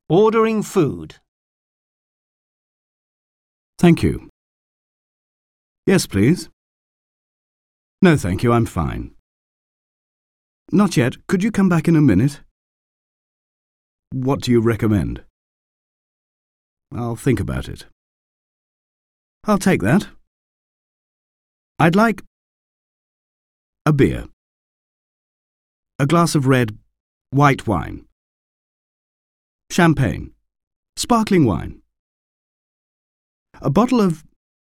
Ordering food. Thank you. Yes, please. No, thank you, I'm fine. Not yet. Could you come back in a minute? What do you recommend? I'll think about it. I'll take that. I'd like a beer, a glass of red, white wine, champagne, sparkling wine, a bottle of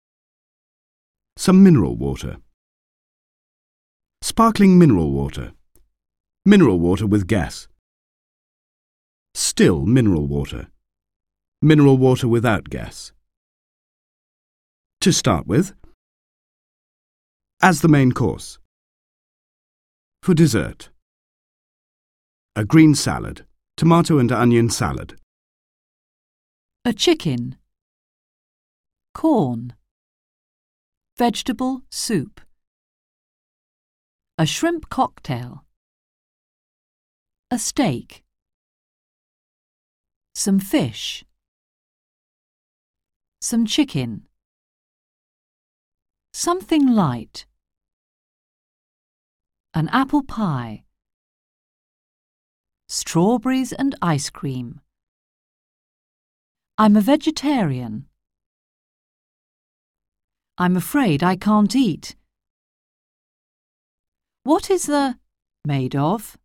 some mineral water, sparkling mineral water with gas, still mineral water without gas. To start with, as the main course. For dessert, a green salad, tomato and onion salad. A chicken. Corn. Vegetable soup. A shrimp cocktail. A steak. Some fish. Some chicken. Something light. An apple pie. Strawberries and ice cream. I'm a vegetarian. I'm afraid I can't eat. What is the made of?